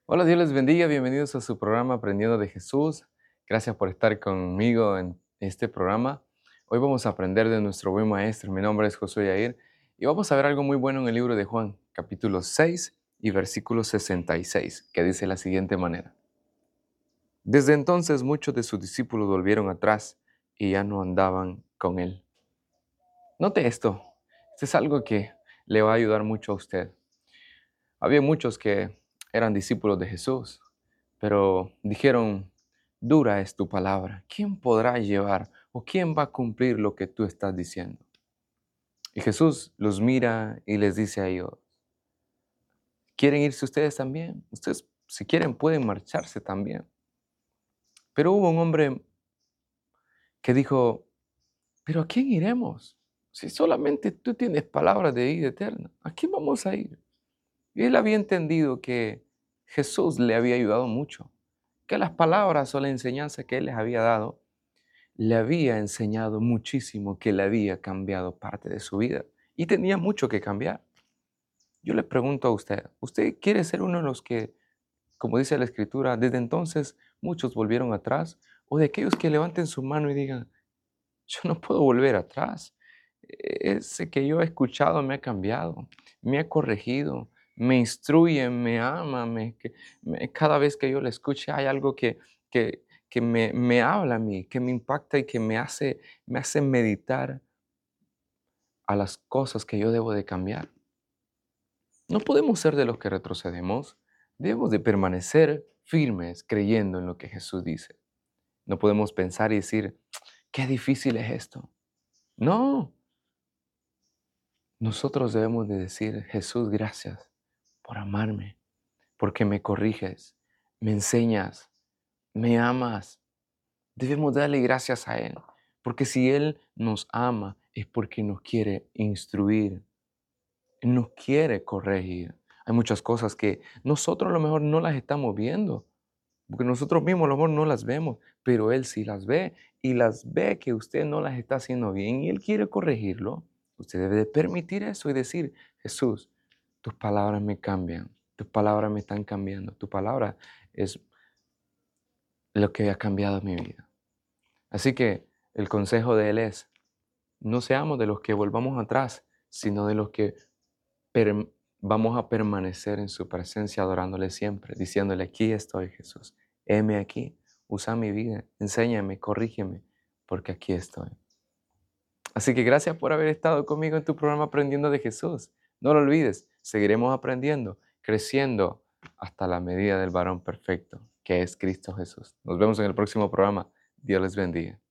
Hola, Dios les bendiga, bienvenidos a su programa Aprendiendo de Jesús. Gracias por estar conmigo en este programa. Hoy vamos a aprender de nuestro buen maestro. Mi nombre es Josué Yair y vamos a ver algo muy bueno en el libro de Juan, capítulo 6 y versículo 66, que dice de la siguiente manera. Desde entonces muchos de sus discípulos volvieron atrás y ya no andaban con él. Note esto, esto es algo que le va a ayudar mucho a usted. Había muchos que eran discípulos de Jesús, pero dijeron, dura es tu palabra. ¿Quién podrá llevar o quién va a cumplir lo que tú estás diciendo? Y Jesús los mira y les dice a ellos, ¿quieren irse ustedes también? Ustedes, si quieren, pueden marcharse también. Pero hubo un hombre que dijo, ¿pero a quién iremos? Si solamente tú tienes palabras de vida eterna, ¿a quién vamos a ir? Y él había entendido que Jesús le había ayudado mucho, que las palabras o la enseñanza que él les había dado le había enseñado muchísimo, que le había cambiado parte de su vida y tenía mucho que cambiar. Yo le pregunto a usted, ¿usted quiere ser uno de los que, como dice la Escritura, desde entonces muchos volvieron atrás? ¿O de aquellos que levanten su mano y digan, yo no puedo volver atrás? Ese que yo he escuchado me ha cambiado, me ha corregido, me instruye, me ama, cada vez que yo le escuche hay algo que me habla a mí, que me impacta y que me hace meditar a las cosas que yo debo de cambiar. No podemos ser de los que retrocedemos, debemos de permanecer firmes creyendo en lo que Jesús dice. No podemos pensar y decir, qué difícil es esto. No, nosotros debemos de decir, Jesús, gracias por amarme, porque me corriges, me enseñas, me amas. Debemos darle gracias a Él, porque si Él nos ama es porque nos quiere instruir, nos quiere corregir. Hay muchas cosas que nosotros a lo mejor no las estamos viendo, porque nosotros mismos a lo mejor no las vemos, pero Él sí las ve y las ve que usted no las está haciendo bien y Él quiere corregirlo. Usted debe de permitir eso y decir, Jesús, tus palabras me cambian, tus palabras me están cambiando, tu palabra es lo que ha cambiado mi vida. Así que el consejo de Él es, no seamos de los que volvamos atrás, sino de los que vamos a permanecer en su presencia adorándole siempre, diciéndole, aquí estoy Jesús, heme aquí, usa mi vida, enséñame, corrígeme, porque aquí estoy. Así que gracias por haber estado conmigo en tu programa Aprendiendo de Jesús. No lo olvides, seguiremos aprendiendo, creciendo hasta la medida del varón perfecto, que es Cristo Jesús. Nos vemos en el próximo programa. Dios les bendiga.